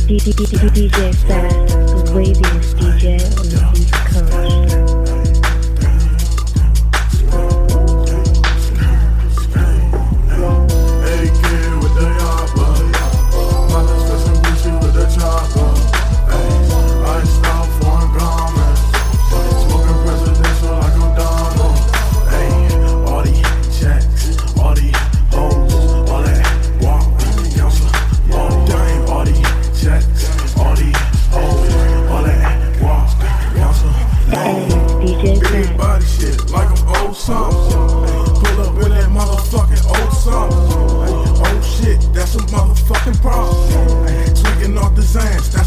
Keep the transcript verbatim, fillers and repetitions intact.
D J Fast, the waviest D J on the East Coast. Pull up with that motherfucking old song. Oh shit, that's a motherfucking problem. Tweaking off the Zans.